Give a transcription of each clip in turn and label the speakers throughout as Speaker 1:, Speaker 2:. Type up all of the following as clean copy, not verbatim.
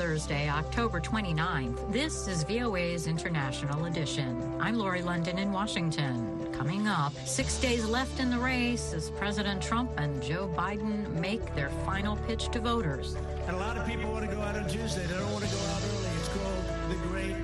Speaker 1: Thursday, October 29th. This is VOA's International Edition. I'm Lori London in Washington. Coming up, 6 days left in the race as President Trump and Joe Biden make their final pitch to voters.
Speaker 2: And a lot of people want to go out on Tuesday. They don't want to go out early. It's called the Great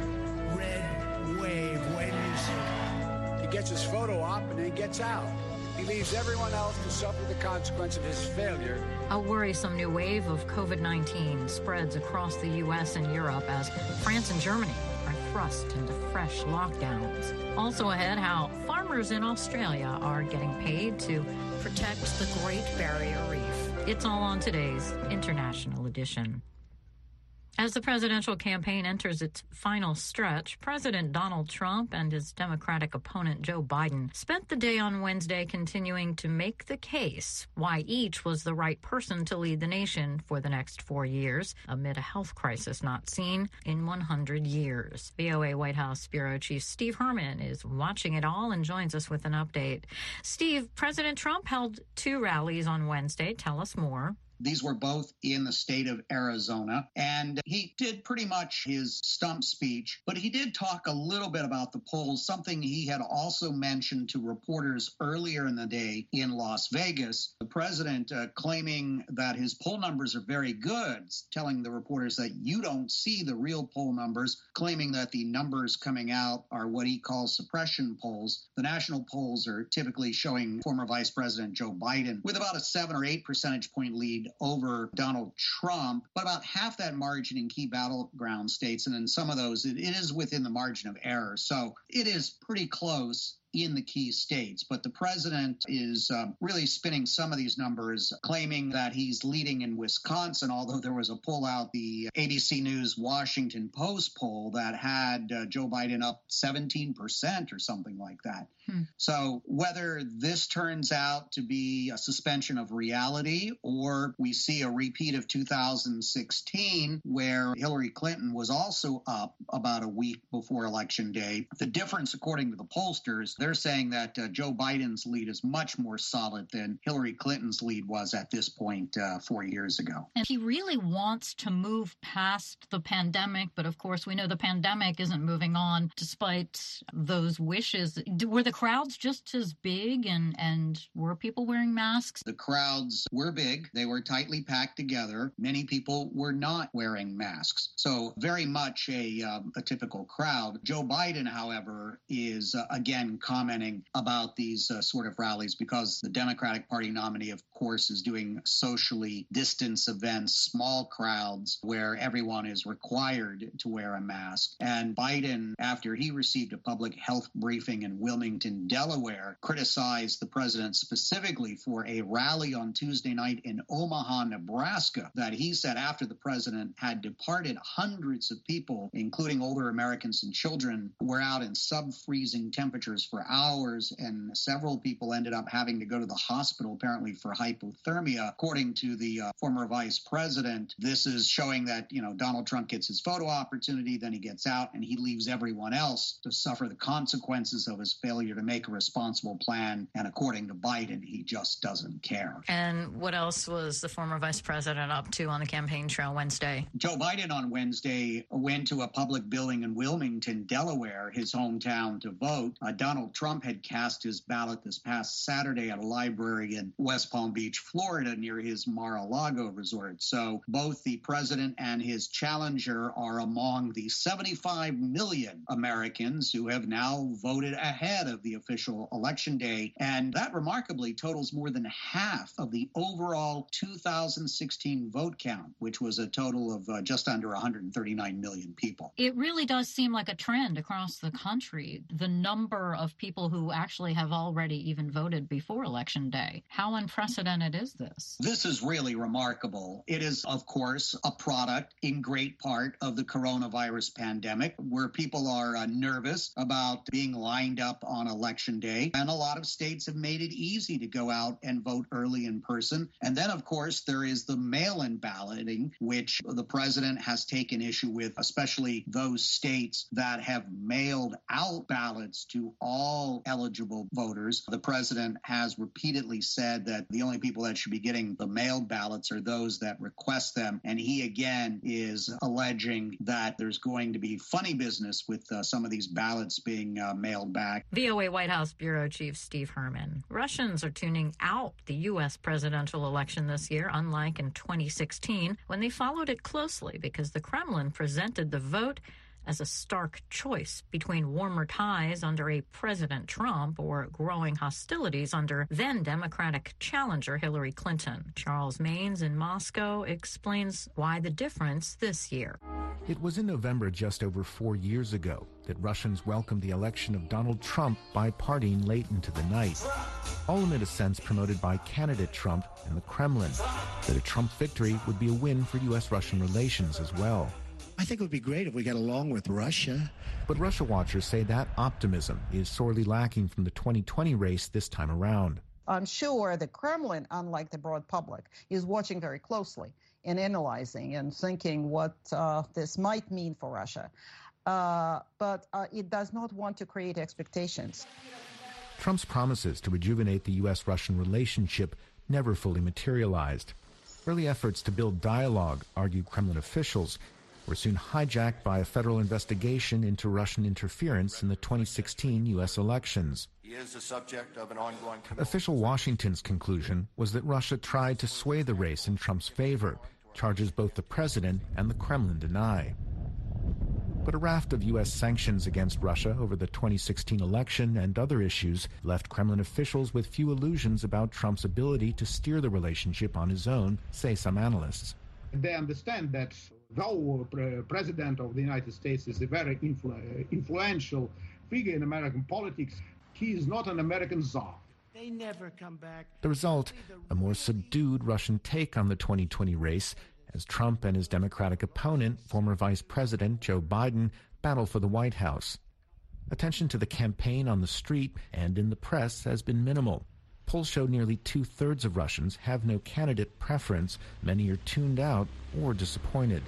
Speaker 2: Red Wave. Wait till you see.
Speaker 3: He gets his photo op and then gets out. He leaves everyone else to suffer the consequence of his failure.
Speaker 1: A worrisome new wave of COVID-19 spreads across the U.S. and Europe as France and Germany are thrust into fresh lockdowns. Also ahead, how farmers in Australia are getting paid to protect the Great Barrier Reef. It's all on today's International Edition. As the presidential campaign enters its final stretch, President Donald Trump and his Democratic opponent Joe Biden spent the day on Wednesday continuing to make the case why each was the right person to lead the nation for the next 4 years, amid a health crisis not seen in 100 years. VOA White House Bureau Chief Steve Herman is watching it all and joins us with an update. Steve, President Trump held 2 rallies on Wednesday. Tell us more.
Speaker 4: These were both in the state of Arizona, and he did pretty much his stump speech, but he did talk a little bit about the polls, something he had also mentioned to reporters earlier in the day in Las Vegas. The president claiming that his poll numbers are very good, telling the reporters that you don't see the real poll numbers, claiming that the numbers coming out are what he calls suppression polls. The national polls are typically showing former Vice President Joe Biden with about a 7 or 8 percentage point lead over Donald Trump, but about half that margin in key battleground states. And in some of those, it is within the margin of error. So it is pretty close in the key states. But the president is really spinning some of these numbers, claiming that he's leading in Wisconsin, although there was a poll out, the ABC News Washington Post poll, that had Joe Biden up 17% or something like that. So whether this turns out to be a suspension of reality or we see a repeat of 2016, where Hillary Clinton was also up about a week before Election Day, the difference, according to the pollsters, they're saying that Joe Biden's lead is much more solid than Hillary Clinton's lead was at this point 4 years ago.
Speaker 1: And he really wants to move past the pandemic, but of course we know the pandemic isn't moving on despite those wishes. Were the crowds just as big and were people wearing masks?
Speaker 4: The crowds were big. They were tightly packed together. Many people were not wearing masks. So very much a typical crowd. Joe Biden, however, is again commenting about these sort of rallies because the Democratic Party nominee, of course, is doing socially distanced events, small crowds where everyone is required to wear a mask. And Biden, after he received a public health briefing in Wilmington, Delaware, criticized the president specifically for a rally on Tuesday night in Omaha, Nebraska, that he said after the president had departed, hundreds of people, including older Americans and children, were out in sub-freezing temperatures for hours, and several people ended up having to go to the hospital, apparently for hypothermia. According to the former vice president, this is showing that, Donald Trump gets his photo opportunity, then he gets out, and he leaves everyone else to suffer the consequences of his failure to make a responsible plan. And according to Biden, he just doesn't care.
Speaker 1: And what else was the former vice president up to on the campaign trail Wednesday?
Speaker 4: Joe Biden on Wednesday went to a public building in Wilmington, Delaware, his hometown, to vote. Donald Trump had cast his ballot this past Saturday at a library in West Palm Beach, Florida, near his Mar-a-Lago resort. So both the president and his challenger are among the 75 million Americans who have now voted ahead of the official election day. And that remarkably totals more than half of the overall 2016 vote count, which was a total of just under 139 million people.
Speaker 1: It really does seem like a trend across the country, the number of people who actually have already even voted before Election Day. How unprecedented is this?
Speaker 4: This is really remarkable. It is, of course, a product in great part of the coronavirus pandemic, where people are nervous about being lined up on Election Day. And a lot of states have made it easy to go out and vote early in person. And then, of course, there is the mail-in balloting, which the president has taken issue with, especially those states that have mailed out ballots to all all eligible voters. The president has repeatedly said that the only people that should be getting the mailed ballots are those that request them. And he again is alleging that there's going to be funny business with some of these ballots being mailed back.
Speaker 1: VOA White House Bureau Chief Steve Herman. Russians are tuning out the U.S. presidential election this year, unlike in 2016, when they followed it closely because the Kremlin presented the vote as a stark choice between warmer ties under a President Trump or growing hostilities under then-Democratic challenger Hillary Clinton. Charles Maynes in Moscow explains why the difference this year.
Speaker 5: It was in November just over 4 years ago that Russians welcomed the election of Donald Trump by partying late into the night, all amid a sense promoted by candidate Trump and the Kremlin that a Trump victory would be a win for U.S.-Russian relations as well.
Speaker 2: I think it would be great if we got along with Russia.
Speaker 5: But Russia watchers say that optimism is sorely lacking from the 2020 race this time around.
Speaker 6: I'm sure the Kremlin, unlike the broad public, is watching very closely and analyzing and thinking what this might mean for Russia. But it does not want to create expectations.
Speaker 5: Trump's promises to rejuvenate the U.S.-Russian relationship never fully materialized. Early efforts to build dialogue, argue Kremlin officials, were soon hijacked by a federal investigation into Russian interference in the 2016 U.S. elections.
Speaker 7: He is the subject of an ongoing
Speaker 5: Official Washington's conclusion was that Russia tried to sway the race in Trump's favor, charges both the president and the Kremlin deny. But a raft of U.S. sanctions against Russia over the 2016 election and other issues left Kremlin officials with few illusions about Trump's ability to steer the relationship on his own, say some analysts.
Speaker 8: They understand that though President of the United States is a very influential figure in American politics, he is not an American czar.
Speaker 2: They never come back.
Speaker 5: The result, a more subdued Russian take on the 2020 race, as Trump and his Democratic opponent, former Vice President Joe Biden, battle for the White House. Attention to the campaign on the street and in the press has been minimal. Polls show nearly two-thirds of Russians have no candidate preference. Many are tuned out or disappointed.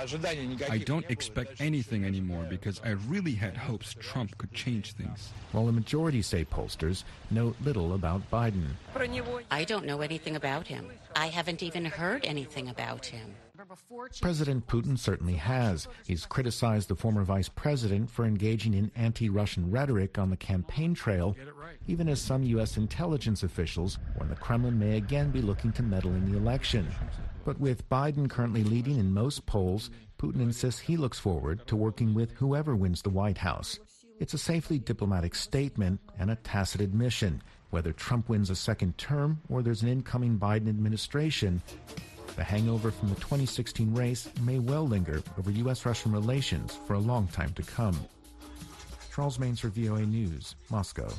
Speaker 9: I don't expect anything anymore because I really had hopes Trump could change things.
Speaker 5: While a majority, say pollsters, know little about Biden.
Speaker 10: I don't know anything about him. I haven't even heard anything about him.
Speaker 5: President Putin certainly has. He's criticized the former vice president for engaging in anti-Russian rhetoric on the campaign trail, even as some U.S. intelligence officials warn the Kremlin may again be looking to meddle in the election. But with Biden currently leading in most polls, Putin insists he looks forward to working with whoever wins the White House. It's a safely diplomatic statement and a tacit admission. Whether Trump wins a second term or there's an incoming Biden administration, the hangover from the 2016 race may well linger over U.S.-Russian relations for a long time to come. Charles Maynes for VOA News, Moscow.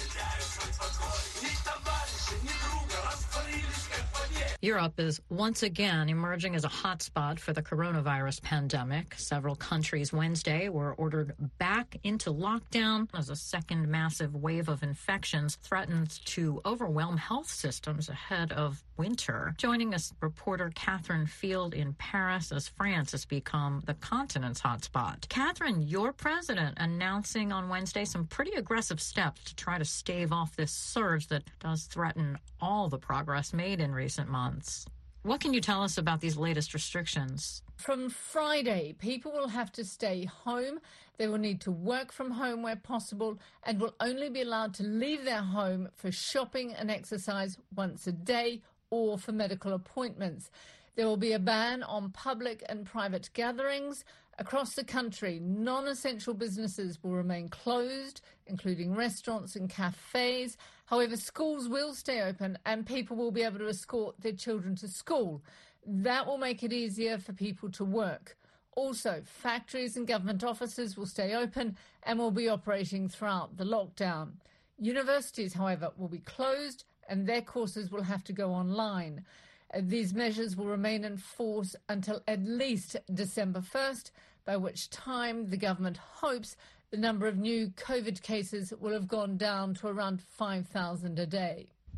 Speaker 1: Europe is once again emerging as a hotspot for the coronavirus pandemic. Several countries Wednesday were ordered back into lockdown as a second massive wave of infections threatens to overwhelm health systems ahead of winter. Joining us, reporter Catherine Field in Paris as France has become the continent's hotspot. Catherine, your president announcing on Wednesday some pretty aggressive steps to try to stave off this surge that does threaten all the progress made in recent months. What can you tell us about these latest restrictions?
Speaker 11: From Friday, people will have to stay home. They will need to work from home where possible and will only be allowed to leave their home for shopping and exercise once a day or for medical appointments. There will be a ban on public and private gatherings. Across the country, non-essential businesses will remain closed, including restaurants and cafes. However, schools will stay open and people will be able to escort their children to school. That will make it easier for people to work. Also, factories and government offices will stay open and will be operating throughout the lockdown. Universities, however, will be closed and their courses will have to go online. These measures will remain in force until at least December 1st, by which time the government hopes the number of new COVID cases will have gone down to around 5,000 a day.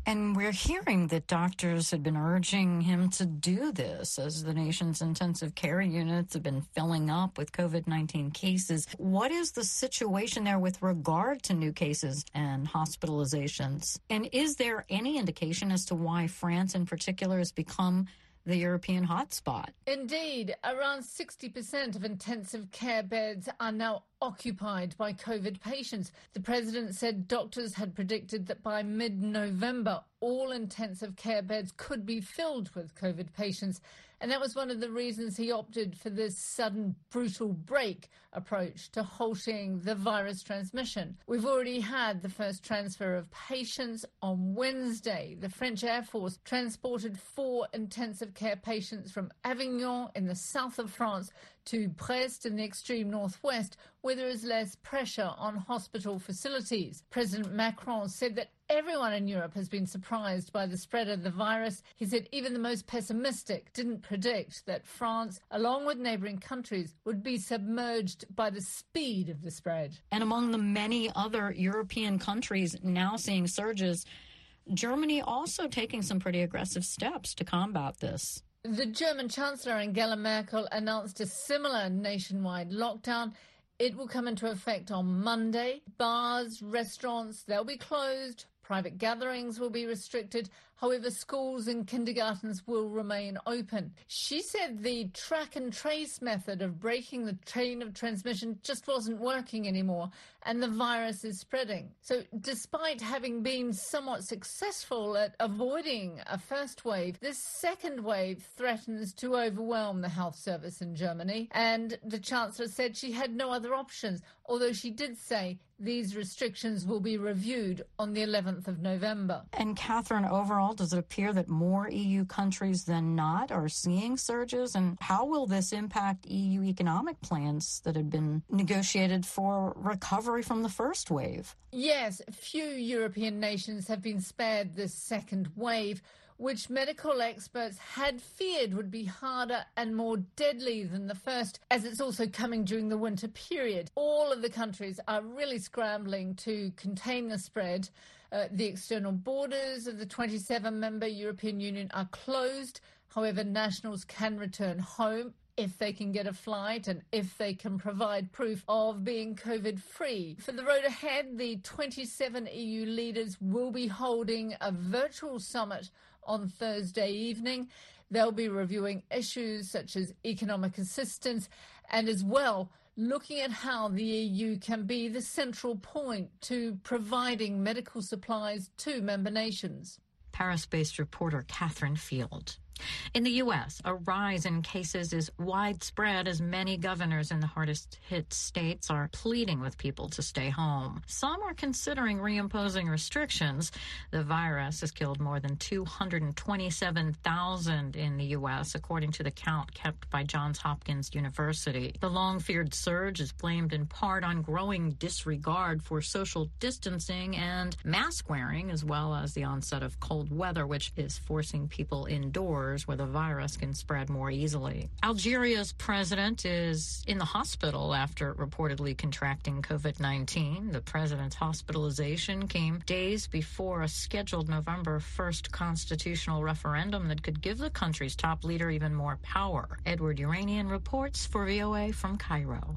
Speaker 1: And we're hearing that doctors had been urging him to do this as the nation's intensive care units have been filling up with COVID-19 cases. What is the situation there with regard to new cases and hospitalizations? And is there any indication as to why France in particular has become the European hotspot?
Speaker 11: Indeed, around 60% of intensive care beds are now occupied by COVID patients. The president said doctors had predicted that by mid-November, all intensive care beds could be filled with COVID patients. And that was one of the reasons he opted for this sudden, brutal break approach to halting the virus transmission. We've already had the first transfer of patients on Wednesday. The French Air Force transported 4 intensive care patients from Avignon in the south of France to Brest in the extreme northwest, where there is less pressure on hospital facilities. President Macron said that everyone in Europe has been surprised by the spread of the virus. He said even the most pessimistic didn't predict that France, along with neighbouring countries, would be submerged by the speed of the spread.
Speaker 1: And among the many other European countries now seeing surges, Germany also taking some pretty aggressive steps to combat this.
Speaker 11: The German Chancellor Angela Merkel announced a similar nationwide lockdown. It will come into effect on Monday. Bars, restaurants, they'll be closed. Private gatherings will be restricted. However, schools and kindergartens will remain open. She said the track and trace method of breaking the chain of transmission just wasn't working anymore, and the virus is spreading. So despite having been somewhat successful at avoiding a first wave, this second wave threatens to overwhelm the health service in Germany. And the Chancellor said she had no other options, although she did say these restrictions will be reviewed on the 11th of November.
Speaker 1: And Catherine, overall, does it appear that more EU countries than not are seeing surges? And how will this impact EU economic plans that had been negotiated for recovery from the first wave?
Speaker 11: Yes, few European nations have been spared this second wave, which medical experts had feared would be harder and more deadly than the first, as it's also coming during the winter period. All of the countries are really scrambling to contain the spread. The external borders of the 27-member European Union are closed. However, nationals can return home if they can get a flight and if they can provide proof of being COVID-free. For the road ahead, the 27 EU leaders will be holding a virtual summit on Thursday evening. They'll be reviewing issues such as economic assistance and as well looking at how the EU can be the central point to providing medical supplies to member nations.
Speaker 1: Paris-based reporter Catherine Field. In the U.S., a rise in cases is widespread as many governors in the hardest-hit states are pleading with people to stay home. Some are considering reimposing restrictions. The virus has killed more than 227,000 in the U.S., according to the count kept by Johns Hopkins University. The long-feared surge is blamed in part on growing disregard for social distancing and mask wearing, as well as the onset of cold weather, which is forcing people indoors where the virus can spread more easily. Algeria's president is in the hospital after reportedly contracting COVID-19. The president's hospitalization came days before a scheduled November 1st constitutional referendum that could give the country's top leader even more power. Edward Uranian reports for VOA from Cairo.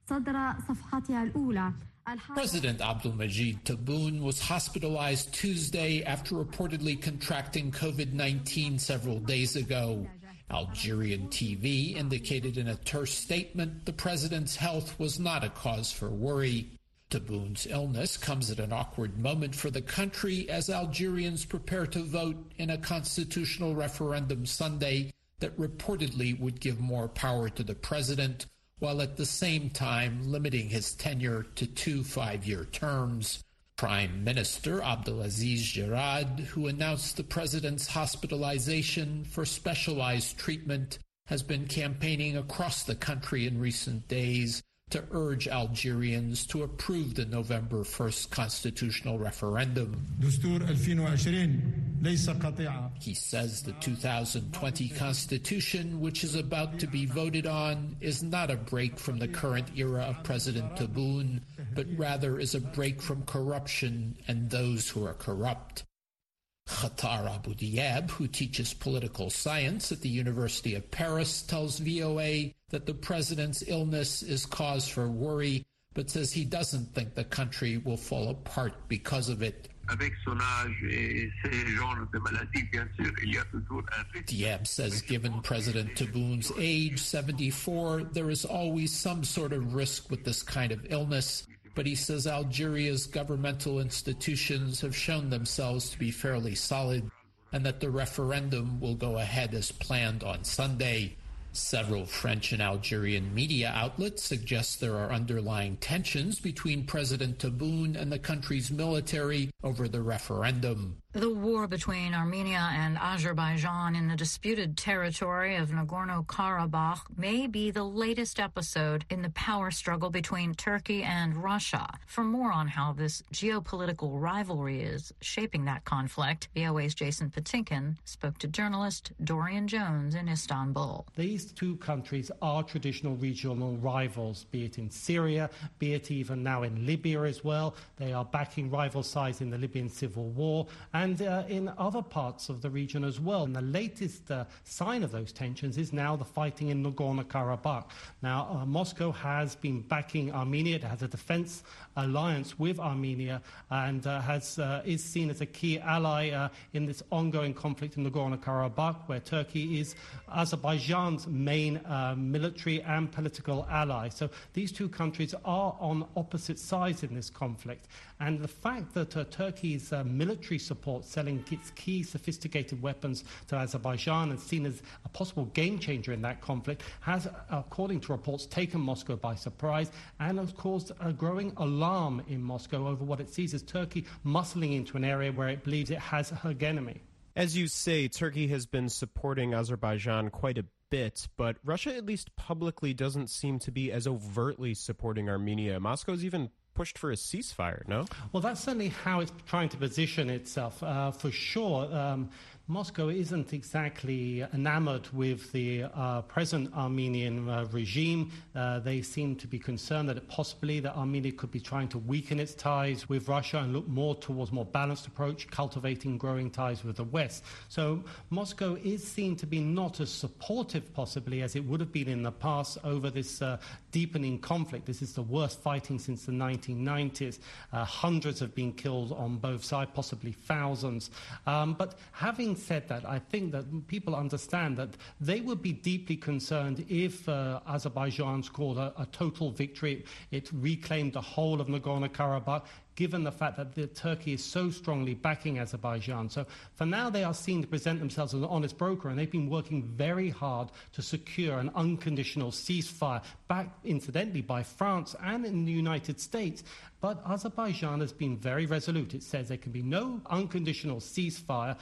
Speaker 12: President Abdelmajid Tebboune was hospitalized Tuesday after reportedly contracting COVID-19 several days ago. Algerian TV indicated in a terse statement the president's health was not a cause for worry. Tebboun's illness comes at an awkward moment for the country as Algerians prepare to vote in a constitutional referendum Sunday that reportedly would give more power to the president, while at the same time limiting his tenure to 2 5-year terms. Prime Minister Abdelaziz Jarrad, who announced the president's hospitalization for specialized treatment, has been campaigning across the country in recent days to urge Algerians to approve the November 1st constitutional referendum. He says the 2020 constitution, which is about to be voted on, is not a break from the current era of President Tebboune, but rather is a break from corruption and those who are corrupt. Khatar Abu Diab, who teaches political science at the University of Paris, tells VOA that the president's illness is cause for worry, but says he doesn't think the country will fall apart because of it. Diab says given President Tebboun's age, 74, there is always some sort of risk with this kind of illness. But he says Algeria's governmental institutions have shown themselves to be fairly solid and that the referendum will go ahead as planned on Sunday. Several French and Algerian media outlets suggest there are underlying tensions between President Tebboune and the country's military over the referendum.
Speaker 1: The war between Armenia and Azerbaijan in the disputed territory of Nagorno-Karabakh may be the latest episode in the power struggle between Turkey and Russia. For more on how this geopolitical rivalry is shaping that conflict, VOA's Jason Patinkin spoke to journalist Dorian Jones in Istanbul.
Speaker 13: These two countries are traditional regional rivals, be it in Syria, be it even now in Libya as well. They are backing rival sides in the Libyan civil war and in other parts of the region as well. And the latest sign of those tensions is now the fighting in Nagorno-Karabakh. Now, Moscow has been backing Armenia. It has a defense alliance with Armenia and is seen as a key ally in this ongoing conflict in Nagorno-Karabakh, where Turkey is Azerbaijan's main military and political ally. So these two countries are on opposite sides in this conflict. And the fact that Turkey's military support, selling its key sophisticated weapons to Azerbaijan and seen as a possible game changer in that conflict, has, according to reports, taken Moscow by surprise and has caused a growing alarm in Moscow over what it sees as Turkey muscling into an area where it believes it has hegemony.
Speaker 14: As you say, Turkey has been supporting Azerbaijan quite a bit, but Russia, at least publicly, doesn't seem to be as overtly supporting Armenia. Moscow's even pushed for a ceasefire, no?
Speaker 13: Well, that's certainly how it's trying to position itself. For sure, Moscow isn't exactly enamored with the present Armenian regime. They seem to be concerned that possibly that Armenia could be trying to weaken its ties with Russia and look more towards more balanced approach, cultivating growing ties with the West. So Moscow is seen to be not as supportive possibly as it would have been in the past over this deepening conflict. This is the worst fighting since the 1990s. Hundreds have been killed on both sides, possibly thousands. But having said that, I think that people understand that they would be deeply concerned if Azerbaijan scored a total victory. It reclaimed the whole of Nagorno-Karabakh, given the fact that Turkey is so strongly backing Azerbaijan. So for now, they are seen to present themselves as an honest broker, and they've been working very hard to secure an unconditional ceasefire, backed incidentally by France and in the United States. But Azerbaijan has been very resolute. It says there can be no unconditional ceasefire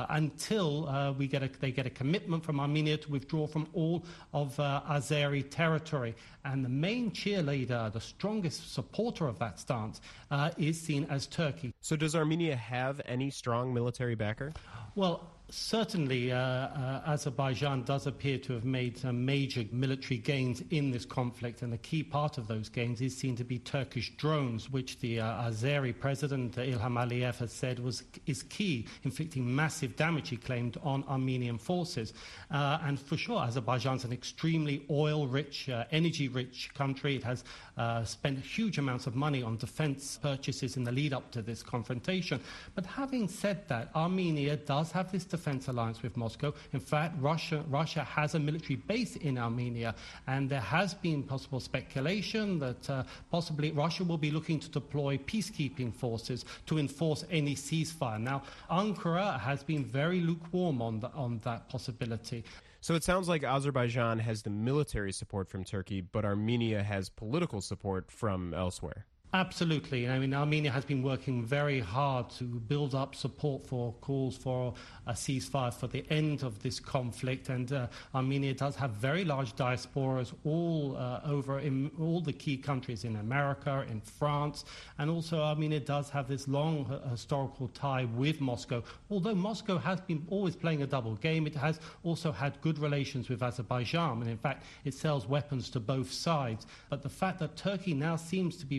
Speaker 13: until they get a commitment from Armenia to withdraw from all of Azeri territory. And the main cheerleader, the strongest supporter of that stance, is seen as Turkey.
Speaker 14: So does Armenia have any strong military backer?
Speaker 13: Well, certainly, Azerbaijan does appear to have made some major military gains in this conflict, and the key part of those gains is seen to be Turkish drones, which the Azeri president Ilham Aliyev has said is key, inflicting massive damage, he claimed, on Armenian forces. And for sure, Azerbaijan's an extremely oil-rich, energy-rich country. It has spent huge amounts of money on defense purchases in the lead-up to this confrontation. But having said that, Armenia does have this defense alliance with Moscow. In fact, Russia has a military base in Armenia, and there has been possible speculation that possibly Russia will be looking to deploy peacekeeping forces to enforce any ceasefire. Now, Ankara has been very lukewarm on that possibility.
Speaker 14: So it sounds like Azerbaijan has the military support from Turkey, but Armenia has political support from elsewhere.
Speaker 13: Absolutely. I mean, Armenia has been working very hard to build up support for calls for a ceasefire for the end of this conflict. And Armenia does have very large diasporas all over in all the key countries in America, in France. And also Armenia does have this long historical tie with Moscow. Although Moscow has been always playing a double game, it has also had good relations with Azerbaijan. And in fact, it sells weapons to both sides. But the fact that Turkey now seems to be wanting to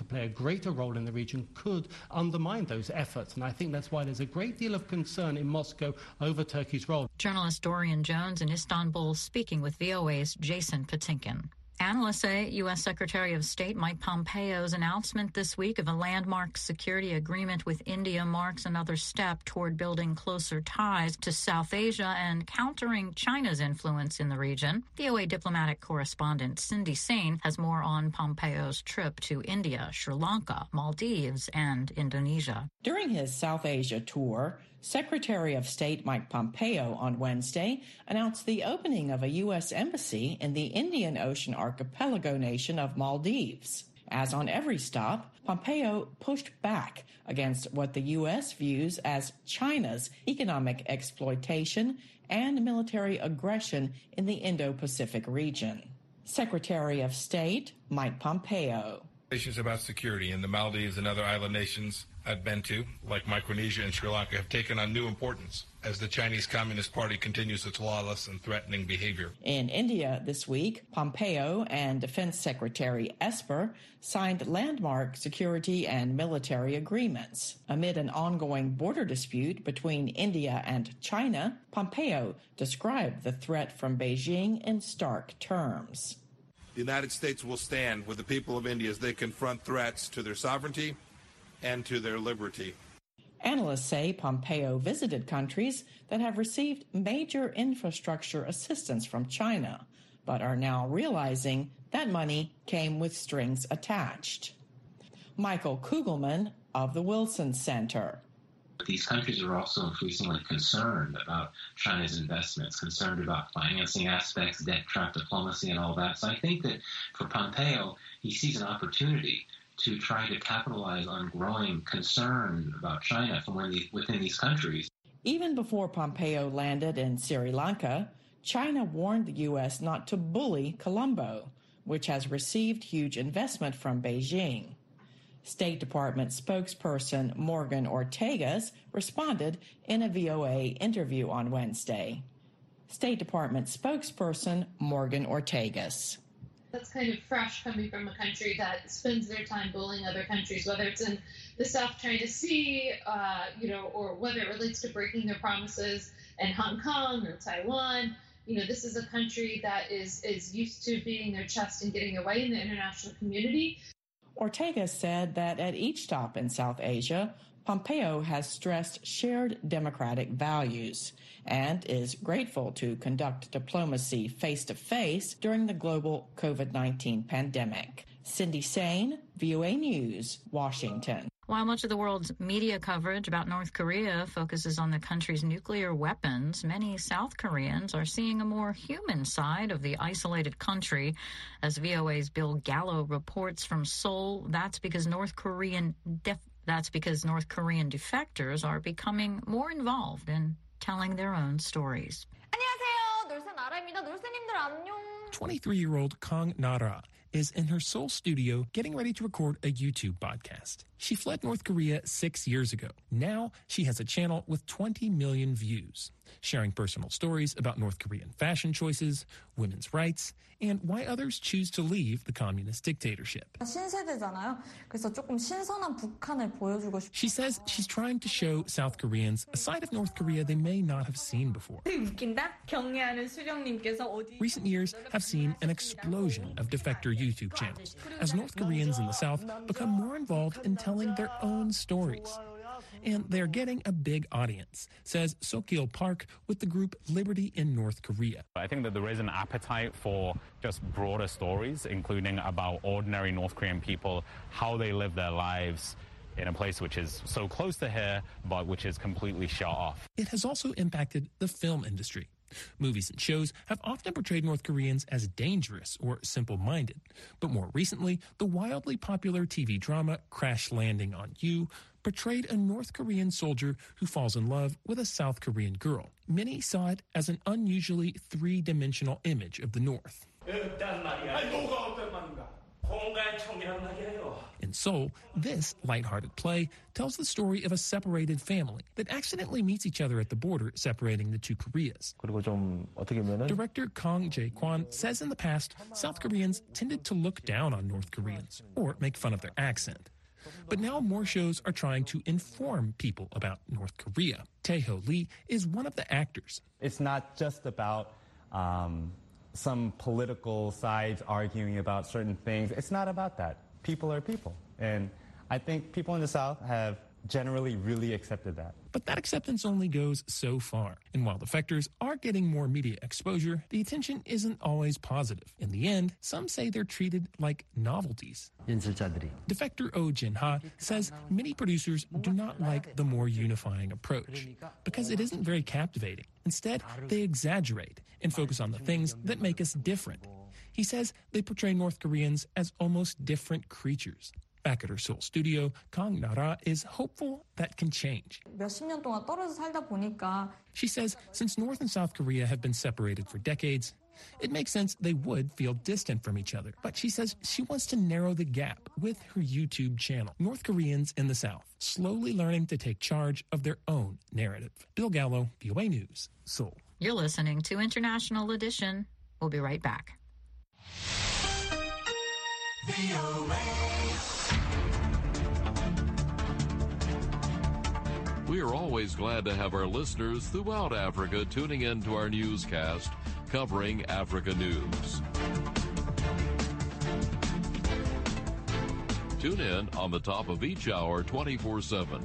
Speaker 13: to play a greater role in the region could undermine those efforts. And I think that's why there's a great deal of concern in Moscow over Turkey's role.
Speaker 1: Journalist Dorian Jones in Istanbul speaking with VOA's Jason Patinkin. Analysts say U.S. Secretary of State Mike Pompeo's announcement this week of a landmark security agreement with India marks another step toward building closer ties to South Asia and countering China's influence in the region. VOA diplomatic correspondent Cindy Sain has more on Pompeo's trip to India, Sri Lanka, Maldives, and Indonesia.
Speaker 15: During his South Asia tour, Secretary of State Mike Pompeo on Wednesday announced the opening of a U.S. embassy in the Indian Ocean archipelago nation of Maldives. As on every stop, Pompeo pushed back against what the U.S. views as China's economic exploitation and military aggression in the Indo-Pacific region. Secretary of State Mike Pompeo.
Speaker 16: Issues about security in the Maldives and other island nations I've been to, like Micronesia and Sri Lanka, have taken on new importance as the Chinese Communist Party continues its lawless and threatening behavior.
Speaker 15: In India this week, Pompeo and Defense Secretary Esper signed landmark security and military agreements. Amid an ongoing border dispute between India and China, Pompeo described the threat from Beijing in stark terms.
Speaker 16: The United States will stand with the people of India as they confront threats to their sovereignty and to their liberty.
Speaker 15: Analysts say Pompeo visited countries that have received major infrastructure assistance from China, but are now realizing that money came with strings attached. Michael Kugelman of the Wilson Center.
Speaker 17: These countries are also increasingly concerned about China's investments, concerned about financing aspects, debt trap diplomacy, and all that. So I think that for Pompeo, he sees an opportunity to try to capitalize on growing concern about China from within these countries.
Speaker 15: Even before Pompeo landed in Sri Lanka, China warned the U.S. not to bully Colombo, which has received huge investment from Beijing. State Department spokesperson Morgan Ortagus responded in a VOA interview on Wednesday. State Department spokesperson Morgan Ortagus.
Speaker 18: That's kind of fresh coming from a country that spends their time bullying other countries, whether it's in the South China Sea, or whether it relates to breaking their promises in Hong Kong or Taiwan. This is a country that is used to beating their chest and getting their way in the international community.
Speaker 15: Ortega said that at each stop in South Asia, Pompeo has stressed shared democratic values and is grateful to conduct diplomacy face-to-face during the global COVID-19 pandemic. Cindy Sain, VOA News, Washington.
Speaker 1: While much of the world's media coverage about North Korea focuses on the country's nuclear weapons, many South Koreans are seeing a more human side of the isolated country. As VOA's Bill Gallo reports from Seoul, that's because North Korean defectors are becoming more involved in telling their own stories.
Speaker 19: 23-year-old Kang Nara is in her Seoul studio getting ready to record a YouTube podcast. She fled North Korea 6 years ago. Now she has a channel with 20 million views, sharing personal stories about North Korean fashion choices, women's rights, and why others choose to leave the communist dictatorship. She says she's trying to show South Koreans a side of North Korea they may not have seen before. Recent years have seen an explosion of defector YouTube channels as North Koreans in the South become more involved in telling their own stories. And they're getting a big audience, says Sokil Park with the group Liberty in North Korea.
Speaker 20: I think that there is an appetite for just broader stories, including about ordinary North Korean people, how they live their lives in a place which is so close to here, but which is completely shut off.
Speaker 19: It has also impacted the film industry. Movies and shows have often portrayed North Koreans as dangerous or simple-minded. But more recently, the wildly popular TV drama Crash Landing on You portrayed a North Korean soldier who falls in love with a South Korean girl. Many saw it as an unusually three-dimensional image of the North. In Seoul, this lighthearted play tells the story of a separated family that accidentally meets each other at the border separating the two Koreas. Director Kang Jae-kwon says in the past, South Koreans tended to look down on North Koreans or make fun of their accent. But now more shows are trying to inform people about North Korea. Tae-ho Lee is one of the actors.
Speaker 21: It's not just about some political sides arguing about certain things. It's not about that. People are people. And I think people in the South have generally really accepted that.
Speaker 19: But that acceptance only goes so far. And while defectors are getting more media exposure, the attention isn't always positive. In the end, some say they're treated like novelties. Defector Oh Jin-ha says many producers do not like the more unifying approach because it isn't very captivating. Instead, they exaggerate and focus on the things that make us different. He says they portray North Koreans as almost different creatures. Back at her Seoul studio, Kang Nara is hopeful that can change. She says since North and South Korea have been separated for decades, it makes sense they would feel distant from each other. But she says she wants to narrow the gap with her YouTube channel. North Koreans in the South, slowly learning to take charge of their own narrative. Bill Gallo, VOA News, Seoul.
Speaker 1: You're listening to International Edition. We'll be right back.
Speaker 22: We are always glad to have our listeners throughout Africa tuning in to our newscast covering Africa news. Tune in on the top of each hour 24/7.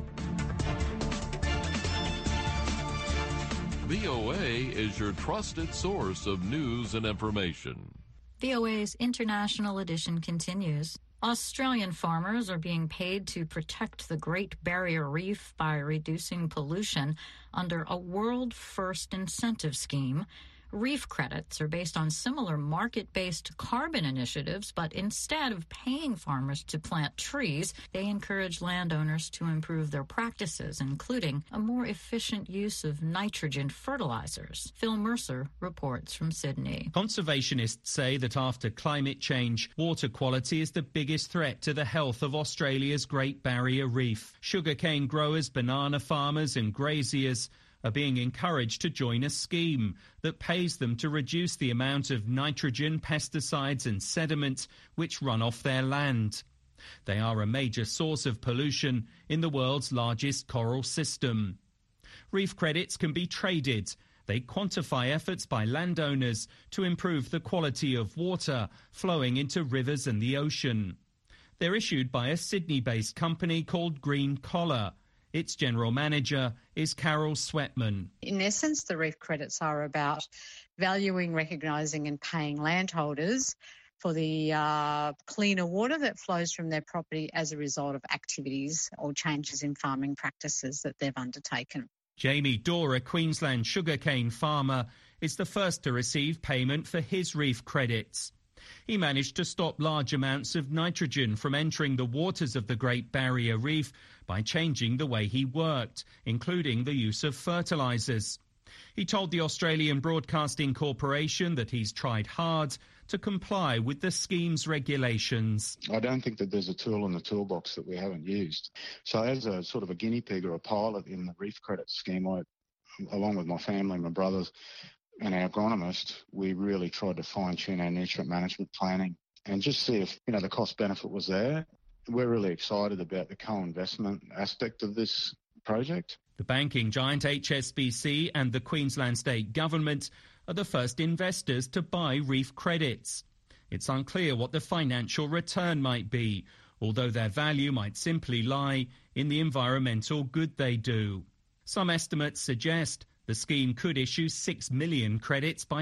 Speaker 22: VOA is your trusted source of news and information.
Speaker 1: VOA's International Edition continues. Australian farmers are being paid to protect the Great Barrier Reef by reducing pollution under a world-first incentive scheme. Reef credits are based on similar market-based carbon initiatives, but instead of paying farmers to plant trees, they encourage landowners to improve their practices, including a more efficient use of nitrogen fertilizers. Phil Mercer reports from Sydney.
Speaker 23: Conservationists say that after climate change, water quality is the biggest threat to the health of Australia's Great Barrier Reef. Sugarcane growers, banana farmers and graziers are being encouraged to join a scheme that pays them to reduce the amount of nitrogen, pesticides and sediment which run off their land. They are a major source of pollution in the world's largest coral system. Reef credits can be traded. They quantify efforts by landowners to improve the quality of water flowing into rivers and the ocean. They're issued by a Sydney-based company called Green Collar. Its general manager is Carol Sweatman.
Speaker 24: In essence, the reef credits are about valuing, recognising and paying landholders for the cleaner water that flows from their property as a result of activities or changes in farming practices that they've undertaken.
Speaker 23: Jamie Dorr, a Queensland sugarcane farmer, is the first to receive payment for his reef credits. He managed to stop large amounts of nitrogen from entering the waters of the Great Barrier Reef by changing the way he worked, including the use of fertilisers. He told the Australian Broadcasting Corporation that he's tried hard to comply with the scheme's regulations.
Speaker 25: I don't think that there's a tool in the toolbox that we haven't used. So as a sort of a guinea pig or a pilot in the reef credit scheme, I, along with my family, my brothers, and our agronomist, we really tried to fine-tune our nutrient management planning and just see if, the cost-benefit was there. We're really excited about the co-investment aspect of this project.
Speaker 23: The banking giant HSBC and the Queensland State Government are the first investors to buy reef credits. It's unclear what the financial return might be, although their value might simply lie in the environmental good they do. Some estimates suggest the scheme could issue 6 million credits by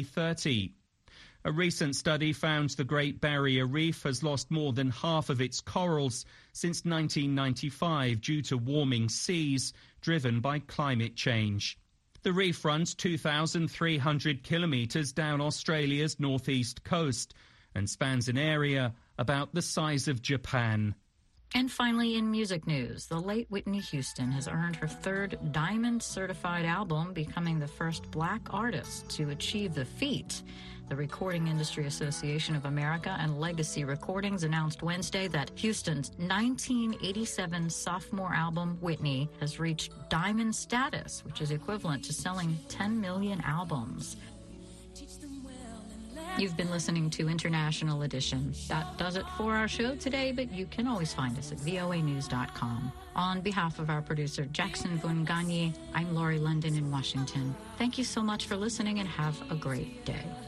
Speaker 23: 2030. A recent study found the Great Barrier Reef has lost more than half of its corals since 1995 due to warming seas driven by climate change. The reef runs 2,300 kilometres down Australia's northeast coast and spans an area about the size of Japan.
Speaker 1: And finally, in music news, the late Whitney Houston has earned her third Diamond certified album, becoming the first black artist to achieve the feat. The Recording Industry Association of America and Legacy Recordings announced Wednesday that Houston's 1987 sophomore album, Whitney, has reached diamond status, which is equivalent to selling 10 million albums. You've been listening to International Edition. That does it for our show today, but you can always find us at voanews.com. On behalf of our producer, Jackson Vunganyi, I'm Laurie London in Washington. Thank you so much for listening and have a great day.